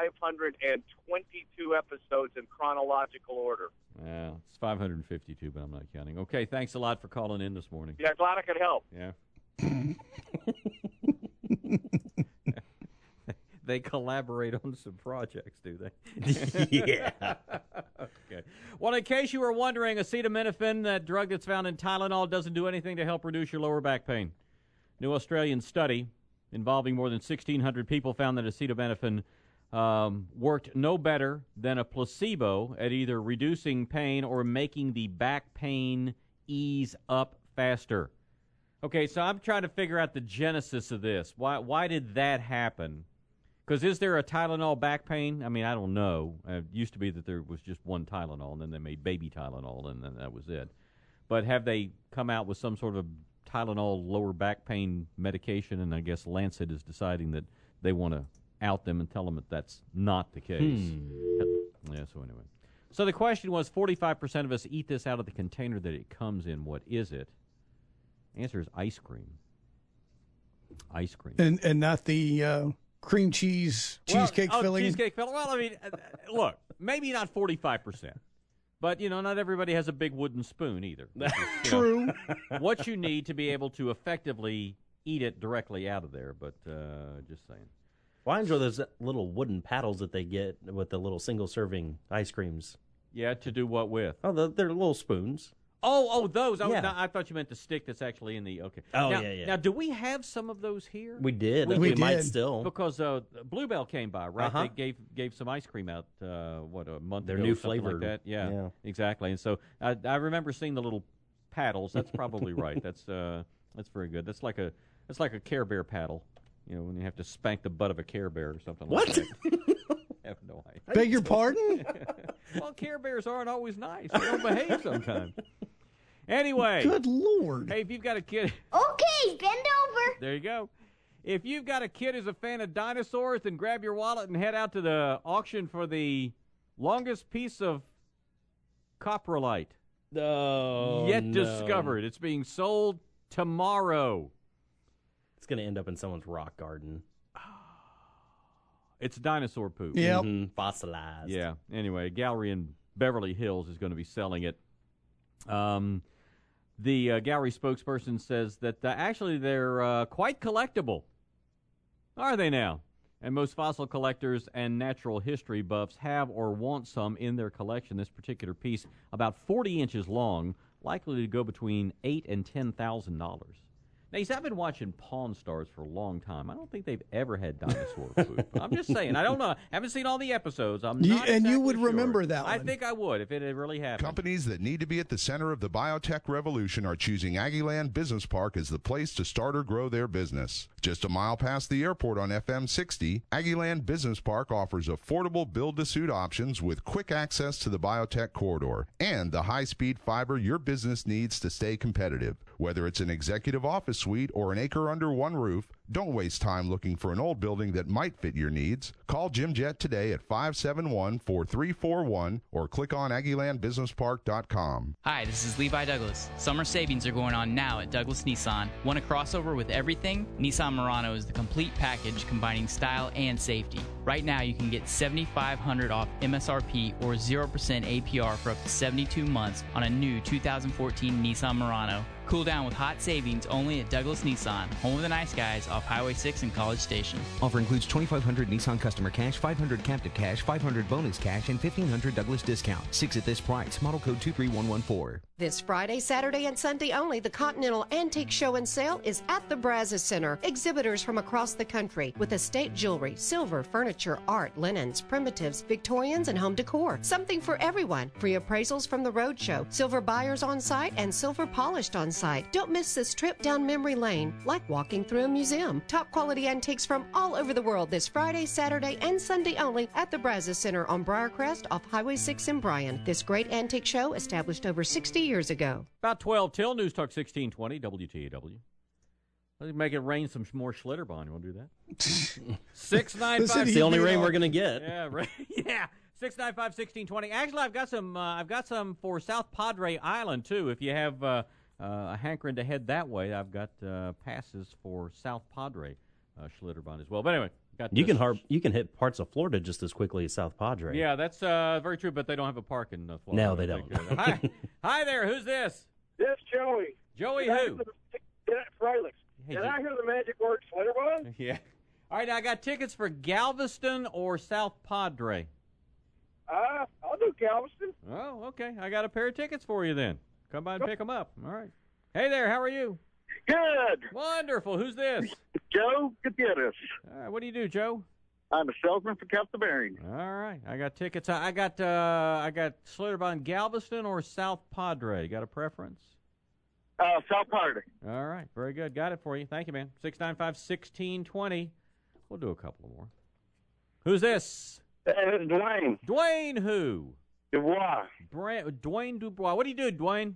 522 episodes in chronological order. Yeah, it's 552, but I'm not counting. Okay, thanks a lot for calling in this morning. Yeah, glad I could help. Yeah. They collaborate on some projects, do they? Yeah. Okay. Well, in case you were wondering, acetaminophen, that drug that's found in Tylenol, doesn't do anything to help reduce your lower back pain. New Australian study involving more than 1,600 people found that acetaminophen worked no better than a placebo at either reducing pain or making the back pain ease up faster. Okay, so I'm trying to figure out the genesis of this. Why did that happen? Because is there a Tylenol back pain? I mean, I don't know. It used to be that there was just one Tylenol, and then they made baby Tylenol, and then that was it. But have they come out with some sort of Tylenol lower back pain medication, and I guess Lancet is deciding that they want to out them and tell them that that's not the case. Yeah, so anyway. So the question was, 45% of us eat this out of the container that it comes in. What is it? The answer is ice cream. Ice cream. And not the cream cheesecake filling? Cheesecake filling. Well, I mean, look, maybe not 45%. But, not everybody has a big wooden spoon either. True. What you need to be able to effectively eat it directly out of there, but just saying. Well, I enjoy those little wooden paddles that they get with the little single-serving ice creams. Yeah, to do what with? Oh, they're little spoons. Oh, those. Yeah. No, I thought you meant the stick that's actually in the, okay. Oh, now, yeah. Now, do we have some of those here? We did. We might still. Because Bluebell came by, right? Uh-huh. They gave some ice cream out, a month Their ago new or something flavored. like that. Yeah, exactly. And so I remember seeing the little paddles. That's probably right. That's very good. That's like a Care Bear paddle. When you have to spank the butt of a Care Bear or something like that. I have no idea. Beg your pardon? Well, Care Bears aren't always nice. They don't behave sometimes. Anyway. Good Lord. Hey, if you've got a kid. Okay, bend over. There you go. If you've got a kid who's a fan of dinosaurs, then grab your wallet and head out to the auction for the longest piece of coprolite yet discovered. It's being sold tomorrow. It's going to end up in someone's rock garden. It's dinosaur poop. Yep. Fossilized. Yeah. Anyway, a gallery in Beverly Hills is going to be selling it. The gallery spokesperson says that actually they're quite collectible. Are they now? And most fossil collectors and natural history buffs have or want some in their collection. This particular piece, about 40 inches long, likely to go between $8,000 and $10,000. Now, I've been watching Pawn Stars for a long time. I don't think they've ever had dinosaur poop. I'm just saying. I don't know. I haven't seen all the episodes. I'm not and you exactly would sure. remember that one. I think I would if it had really happened. Companies that need to be at the center of the biotech revolution are choosing Aggieland Business Park as the place to start or grow their business. Just a mile past the airport on FM 60, Aggieland Business Park offers affordable build-to-suit options with quick access to the biotech corridor and the high-speed fiber your business needs to stay competitive. Whether it's an executive office suite or an acre under one roof, don't waste time looking for an old building that might fit your needs. Call Jim Jett today at 571-4341 or click on AggielandBusinessPark.com. Hi, this is Levi Douglas. Summer savings are going on now at Douglas Nissan. Want a crossover with everything? Nissan Murano is the complete package combining style and safety. Right now, you can get $7,500 off MSRP or 0% APR for up to 72 months on a new 2014 Nissan Murano. Cool down with hot savings only at Douglas Nissan, home of the nice guys off Highway 6 and College Station. Offer includes $2,500 Nissan customer cash, $500 captive cash, $500 bonus cash, and $1,500 Douglas discount. 6 at this price. Model code 23114. This Friday, Saturday, and Sunday only, the Continental Antique Show and Sale is at the Brazos Center. Exhibitors from across the country with estate jewelry, silver, furniture, art, linens, primitives, Victorians, and home decor. Something for everyone. Free appraisals from the Roadshow, silver buyers on site, and silver polished on site. Don't miss this trip down memory lane, like walking through a museum. Top quality antiques from all over the world this Friday, Saturday, and Sunday only at the Brazos Center on Briarcrest off Highway 6 in Bryan. This great antique show established over 60 years ago. About 12 till News Talk 1620 WTAW. Let's make it rain some more Schlitterbahn. You want to do that? 695. It's the only rain we're going to get. Yeah, right. Yeah. 695-1620. Actually, I've got some for South Padre Island too. If you have a hankering to head that way, I've got passes for South Padre Schlitterbahn as well. But anyway, you can hit parts of Florida just as quickly as South Padre. Yeah, that's very true. But they don't have a park in Florida. No, they don't. Hi there. Who's this? This Joey. Joey who? Freilich. Hey, Did I hear the magic word Schlitterbahn? Yeah. All right, I got tickets for Galveston or South Padre. I'll do Galveston. Oh, okay. I got a pair of tickets for you then. Come by and pick them up. All right. Hey there. How are you? Good. Wonderful. Who's this? Joe Gutierrez. All right. What do you do, Joe? I'm a salesman for Captain Bearing. All right. I got tickets. I got Schlitterbahn Galveston or South Padre. Got a preference? South Padre. All right. Very good. Got it for you. Thank you, man. 695-1620. We'll do a couple more. Who's this? Dwayne. Dwayne who? Dubois. Dwayne Dubois. What do you do, Dwayne?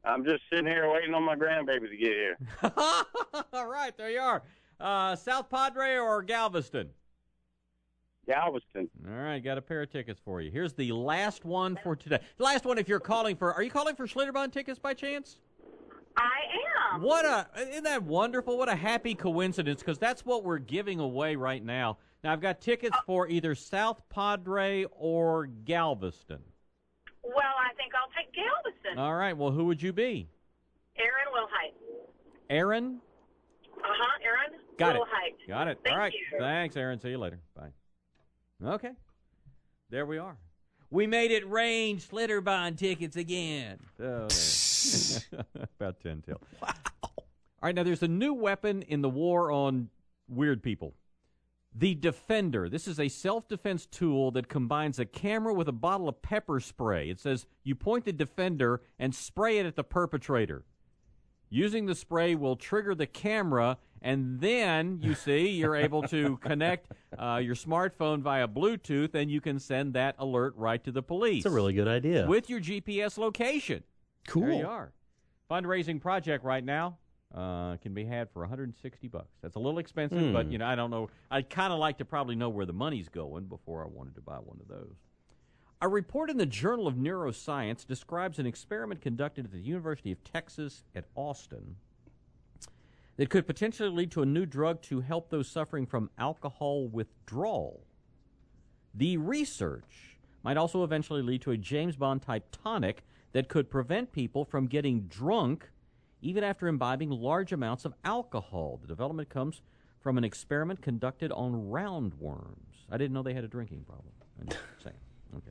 I'm just sitting here waiting on my grandbaby to get here. All right, there you are. South Padre or Galveston? Galveston. All right, got a pair of tickets for you. Here's the last one for today. The last one if you're calling for, are you calling for Schlitterbahn tickets by chance? I am. Isn't that wonderful? What a happy coincidence, because that's what we're giving away right now. Now, I've got tickets for either South Padre or Galveston. Well, I think I'll take Galveston. All right, well, who would you be? Aaron Wilhite. Aaron? Aaron Got Wilhite. it. Got it. Thank All right. you. Thanks, Aaron. See you later. Bye. Okay. There we are. We made it rain Schlitterbahn tickets again. Oh, about 10 till. Wow. All right, now there's a new weapon in the war on weird people. The Defender. This is a self-defense tool that combines a camera with a bottle of pepper spray. It says you point the Defender and spray it at the perpetrator. Using the spray will trigger the camera, and then, you see, you're able to connect your smartphone via Bluetooth, and you can send that alert right to the police. It's a really good idea. With your GPS location. Cool. There you are. Fundraising project right now. Can be had for $160. That's a little expensive, but I don't know. I'd kind of like to probably know where the money's going before I wanted to buy one of those. A report in the Journal of Neuroscience describes an experiment conducted at the University of Texas at Austin that could potentially lead to a new drug to help those suffering from alcohol withdrawal. The research might also eventually lead to a James Bond-type tonic that could prevent people from getting drunk even after imbibing large amounts of alcohol. The development comes from an experiment conducted on roundworms. I didn't know they had a drinking problem. I'm just saying. Okay.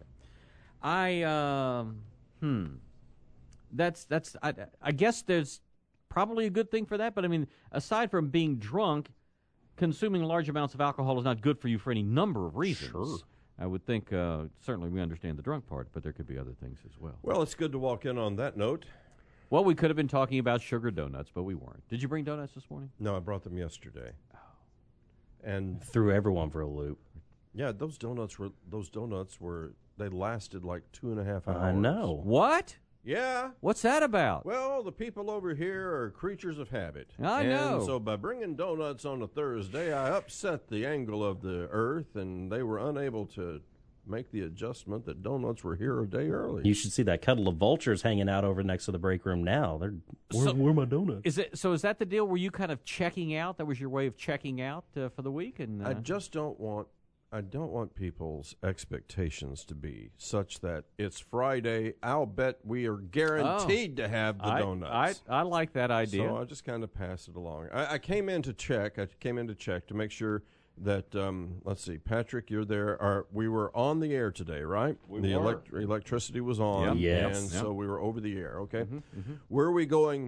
I guess there's probably a good thing for that, but I mean, aside from being drunk, consuming large amounts of alcohol is not good for you for any number of reasons. Sure. I would think, certainly we understand the drunk part, but there could be other things as well. Well, it's good to walk in on that note. Well, we could have been talking about sugar donuts, but we weren't. Did you bring donuts this morning? No, I brought them yesterday. Oh. And threw everyone for a loop. Yeah, those donuts were they lasted like 2.5 hours. I know. What? Yeah. What's that about? Well, the people over here are creatures of habit. I know. And so by bringing donuts on a Thursday, I upset the angle of the earth, and they were unable to make the adjustment that donuts were here a day early. You should see that cuddle of vultures hanging out over next to the break room now. Where are my donuts? Is that the deal? Were you kind of checking out? That was your way of checking out for the week? And I don't want people's expectations to be such that it's Friday. I'll bet we are guaranteed to have the donuts. I like that idea. So I just kind of pass it along. I came in to check. To make sure that, let's see, Patrick, you're there. We were on the air today, right? We were. Electricity was on. Yep. Yes. And so we were over the air, okay? Mm-hmm. Were we going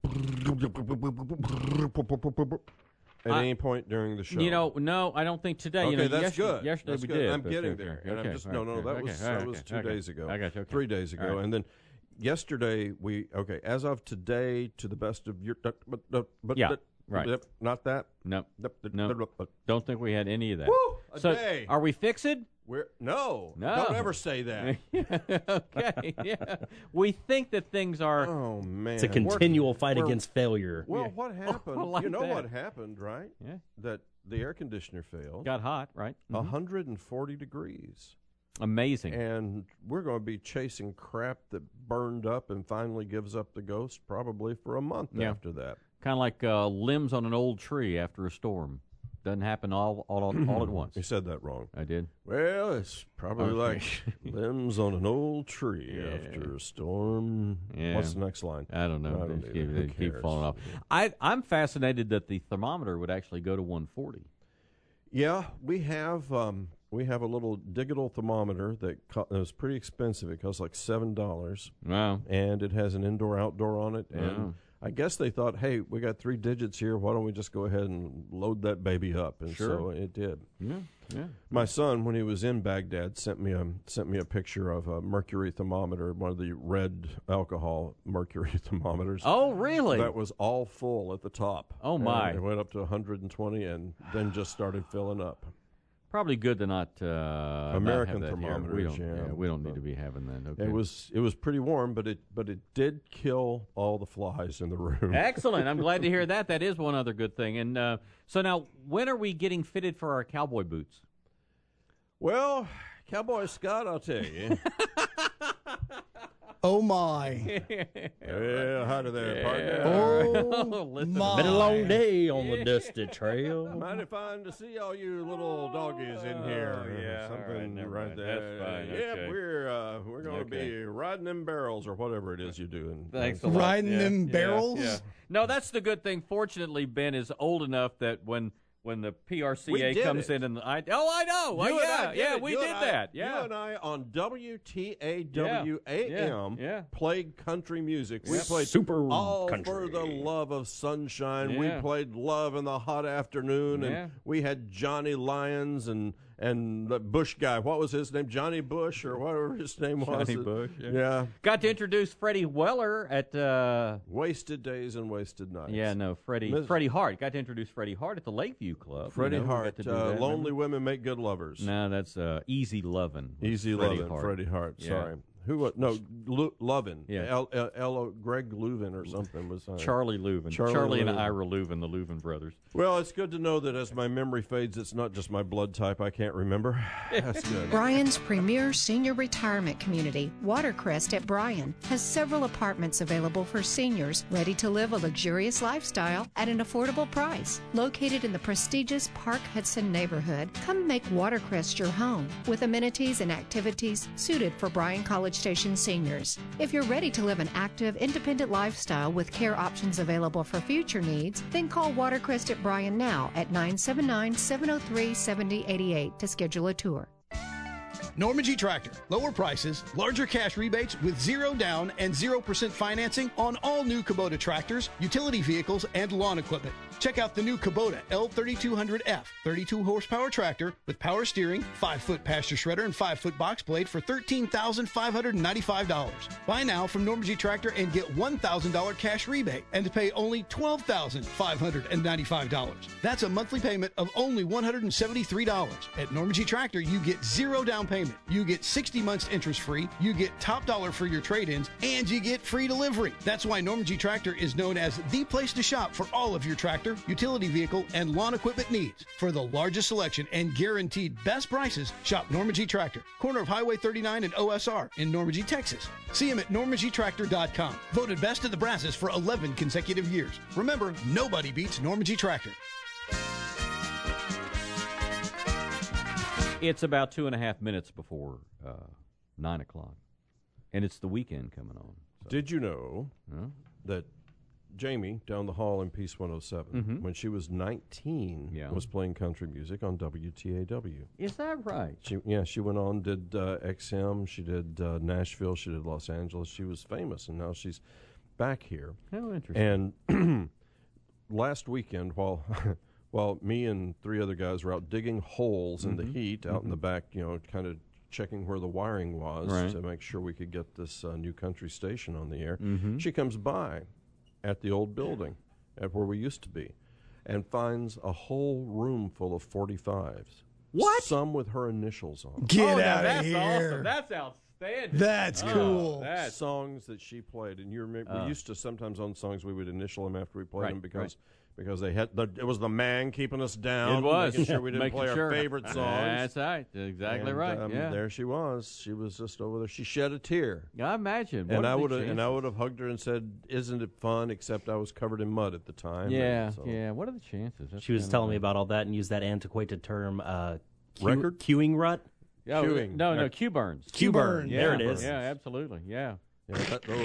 at any point during the show? No, I don't think today. Okay, that's good. Yesterday that's we good. did. I'm getting there. And I'm just, that was 2 days ago. I got you. Okay. 3 days ago. Right. And then yesterday as of today, to the best of your... Right. Not that? No. Don't think we had any of that. Woo! A day. Are we fixed? No. Don't ever say that. Okay. Yeah. We think that things are. Oh, man. It's a continual fight against failure. Well, what happened? What happened, right? Yeah. That the air conditioner failed. Got hot, right? 140 degrees. Amazing. And we're going to be chasing crap that burned up and finally gives up the ghost probably for a month after that. Kind of like limbs on an old tree after a storm. Doesn't happen all at once. You said that wrong. I did. Well, it's probably like limbs on an old tree after a storm. Yeah. What's the next line? I don't know. They keep falling off. I'm fascinated that the thermometer would actually go to 140. Yeah, we have a little digital thermometer that is pretty expensive. It costs like $7. Wow. And it has an indoor-outdoor on it. And I guess they thought, hey, we got 3 digits here. Why don't we just go ahead and load that baby up? And so it did. Yeah. My son, when he was in Baghdad, sent me a picture of a mercury thermometer, one of the red alcohol mercury thermometers. Oh, really? That was all full at the top. Oh, my. And it went up to 120 and then just started filling up. Probably good to not American not have that thermometers. Here. We don't need to be having that. Okay. It was pretty warm, but it did kill all the flies in the room. Excellent. I'm glad to hear that. That is one other good thing. And so now, when are we getting fitted for our cowboy boots? Well, Cowboy Scott, I'll tell you. Oh, my. Well, howdy there, partner. Oh, my. Been a long day on the dusty trail. Mighty fine to see all you little doggies in here. Yeah, something right there. That's fine. Yep, Okay. we're going to be riding them barrels or whatever it is you're doing. Thanks a lot. Riding them barrels? Yeah. No, that's the good thing. Fortunately, Ben is old enough that when the PRCA comes in and I know. Well, we did that. Yeah. You and I on WTAW AM played country music. We played super All country. for the Love of Sunshine. Yeah. We played Love in the Hot Afternoon, and we had Johnny Lyons and the Bush guy. What was his name? Johnny Bush or whatever his name was. Johnny Bush. Yeah. Got to introduce Freddie Weller at Wasted Days and Wasted Nights. Yeah, no, Freddie Hart. Got to introduce Freddie Hart at the Lakeview Club. Freddie got Hart. to do that, Lonely Women Make Good Lovers. No, that's Easy Lovin'. Easy Lovin'. Freddie Hart. Yeah. Sorry. Who was? No, Louvin. Yeah. Greg Louvin or something was. Charlie Louvin. Charlie and Ira Louvin, the Louvin brothers. Well, it's good to know that as my memory fades, it's not just my blood type I can't remember. That's good. Bryan's premier senior retirement community, Watercrest at Bryan, has several apartments available for seniors ready to live a luxurious lifestyle at an affordable price. Located in the prestigious Park Hudson neighborhood, come make Watercrest your home with amenities and activities suited for Bryan College Station seniors. If you're ready to live an active, independent lifestyle with care options available for future needs, then call Watercrest at Bryan now at 979-703-7088 to schedule a tour. Norman G. Tractor. Lower prices, larger cash rebates with 0 down and 0% financing on all new Kubota tractors, utility vehicles, and lawn equipment. Check out the new Kubota L3200F, 32 horsepower tractor with power steering, 5-foot pasture shredder, and 5-foot box blade for $13,595. Buy now from Norman G. Tractor and get $1,000 cash rebate and pay only $12,595. That's a monthly payment of only $173. At Norman G. Tractor, you get 0 down payment. You get 60 months interest free. You get top dollar for your trade-ins, and you get free delivery. That's why Norman G. Tractor is known as the place to shop for all of your tractor, utility vehicle, and lawn equipment needs. For the largest selection and guaranteed best prices, shop Norman G. Tractor, corner of Highway 39 and OSR in Normandy, Texas. See him at normangtractor.com. Voted best of the Brazos for 11 consecutive years. Remember, nobody beats Norman G. Tractor. It's about 2.5 minutes before 9 o'clock, and it's the weekend coming on. So. Did you know that Jamie down the hall in Peace 107, when she was 19, was playing country music on WTAW? Is that right? She went on, did XM, she did Nashville, she did Los Angeles. She was famous, and now she's back here. How interesting. And last weekend, while me and 3 other guys were out digging holes in the heat out in the back, kind of checking where the wiring was to make sure we could get this new country station on the air, she comes by at the old building, at where we used to be, and finds a whole room full of 45s. What? Some with her initials on. Get out of here. Awesome. That's outstanding. That's cool. Songs that she played. And you remember, we used to sometimes on songs, we would initial them after we played them because they had it was the man keeping us down. It was. Making sure we didn't play our favorite songs. That's right. Exactly right. There she was. She was just over there. She shed a tear. I imagine. And I would have hugged her and said, "Isn't it fun?" Except I was covered in mud at the time. Yeah. What are the chances? She was telling me about all that and used that antiquated term, record quewing rut. Queuing. No, Q burns. Q burn. Yeah, there it is. Yeah, absolutely. Yeah. That little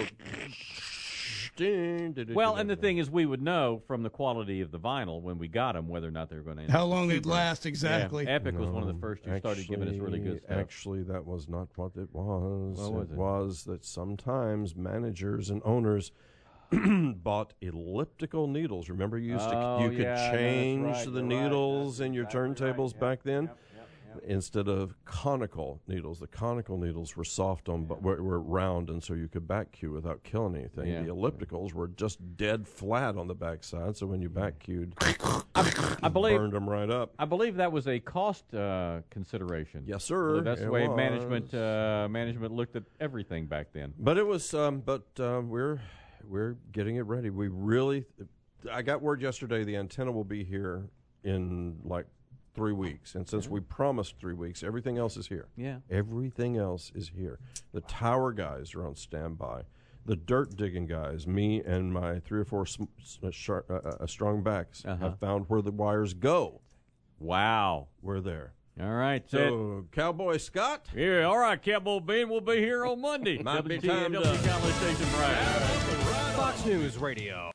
well, and the thing is, we would know from the quality of the vinyl when we got them whether or not they were going to end how long it'd last exactly. Yeah, Epic was one of the first who started giving us really good stuff. Actually, that was not what it was. What was it was that sometimes managers and owners bought elliptical needles. Remember, you could change the needles in your turntables back then. instead of conical needles. The conical needles were soft but were round, and so you could back cue without killing anything. Yeah. The ellipticals were just dead flat on the backside, so when you back cued, I believe burned them right up. I believe that was a cost consideration. Yes, sir. That's the way management looked at everything back then. But it was. We're getting it ready. We really. I got word yesterday the antenna will be here in like 3 weeks, and since we promised 3 weeks, everything else is here. Yeah, everything else is here. The tower guys are on standby. The dirt digging guys, me and my 3 or 4 strong backs have found where the wires go. Wow, we're there. All right, so Cowboy Scott. Yeah, all right, Cowboy Ben. We'll be here on Monday. Might be time to College Station Bryan. Fox News Radio.